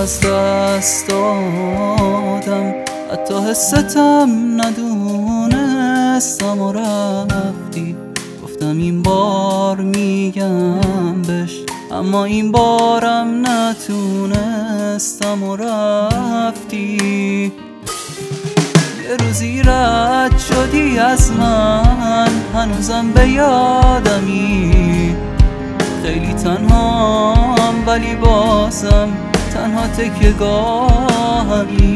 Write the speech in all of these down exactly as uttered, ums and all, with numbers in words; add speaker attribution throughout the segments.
Speaker 1: از دست دادم، حتی حستم ندونستم و رفتی. گفتم این بار میگم بش، اما این بارم نتونستم و رفتی. یه روزی رد شدی از من، هنوزم به یادمی. خیلی تنهام ولی بازم تنها تکیه گاهمی.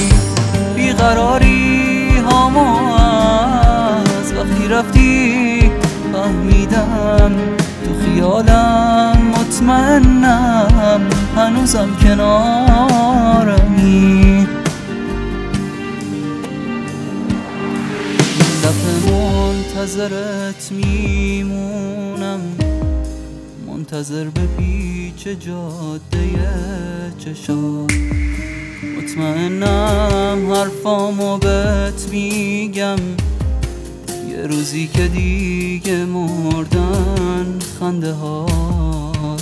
Speaker 1: بیقراری هامو از وقتی رفتی فهمیدم، تو خیالم مطمئنم هنوزم کنارمی. دفعه منتظرت میمونم، منتظر به پیچ جاده چشات. مطمئنم حرفامو بهت میگم، یه روزی که دیگه مردن خنده هات.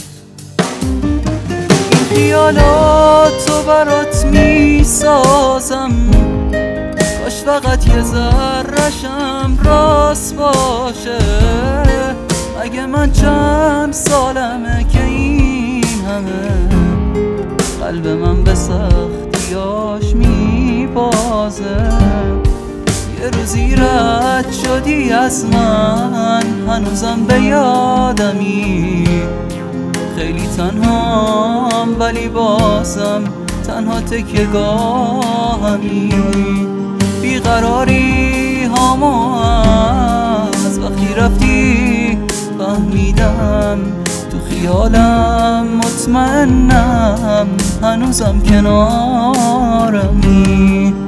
Speaker 1: این خیالاتو برات میسازم، کاش فقط یه ذره‌شم راست باشه. اگه من چند سالمه که این همه قلب من به سختیاش میبازه. یه روزی رد شدی از من، هنوزم به یادمی. خیلی تنهام ولی بازم تنها تکیه گاهمی. بیقراری هامو از وقتی رفتی فهمیدم، تو خیالم مطمئنم هنوزم کنارمی.